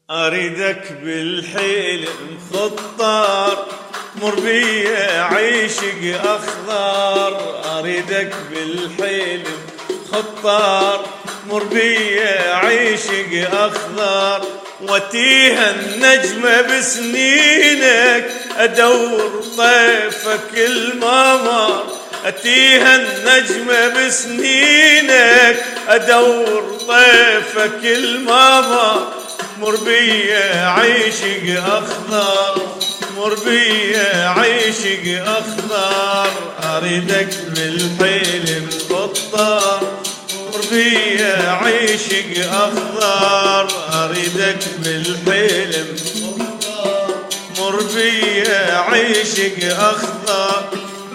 أريدك بالحلم خطار، مر بي عيشق أخضر. أريدك بالحلم خطار، مر بي عيشق أخضر. وتيها النجمة بسنينك، أدور طيفك الممر. أتيها النجمة بسنينك، أدور طيفك الممر. مر بي عيشق أخضر، مر بي عيشق أخضر. أريدك بالحلم خطار، مر بي عيشق أخضر. أريدك بالحلم خطار، مر بي عيشق أخضر.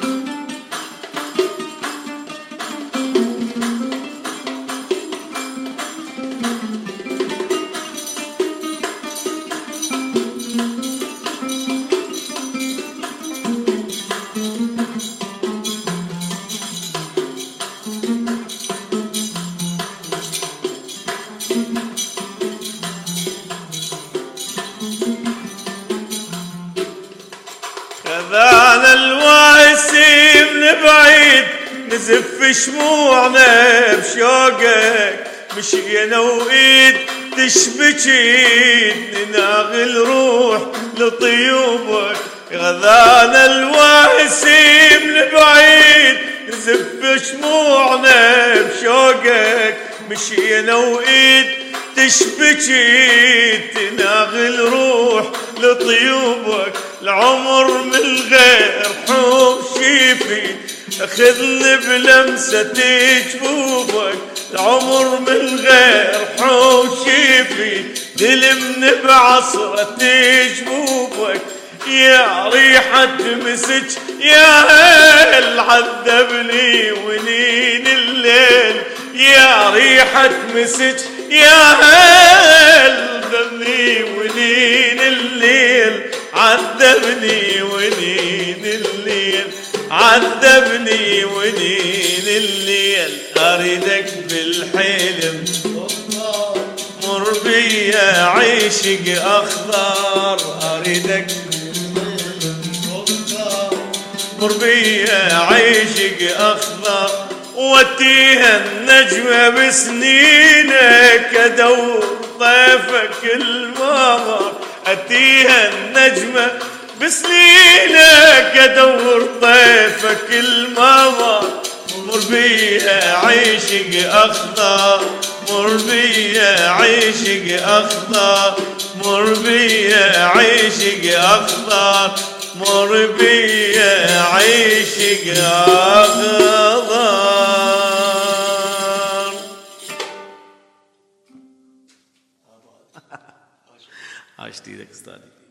خذانا الواسي من بعيد، نزف شموعنا بشوقك. مشينا وايد تشبكي، نناغي الروح لطيوبك. غذانا الواسي من بعيد، نزف شموعنا بشوقك. مشينا وايد تشبكي، تناغي الروح لطيوبك. العمر من غير حب شيفي، اخذني بلمسة جفوفك. العمر من غير حب شيفي، دلمني بعصرة جفوفك. يا ريحة مسك يا هل عذبني ونين الليل. يا ريحة مسك يا هل عذبني ونين الليل. عذبني ونين الليل، عذبني ونين الليل. أريدك بالحلم مر بي عيشق أخضر. أريدك مر بي عيشق أخضر. وتيها النجمة بسنينك، أدور طيفك الممر. أتيها النجمة بسنينك، أدور طيفك الممر. مر بي عيشق أخضر، مر بي عيشق أخضر. مر بي عيشق أخضر، مر بي عيشق أخضر. عاشت ايدك استاذي.